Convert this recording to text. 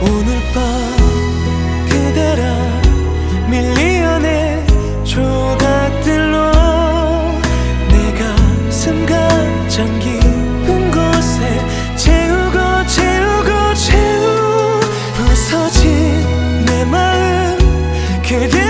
오늘 밤 그대라 밀리언의 조각들로 내 가슴 가장 깊은 곳에 채우고 채우고 채우 부서진 내 마음 그대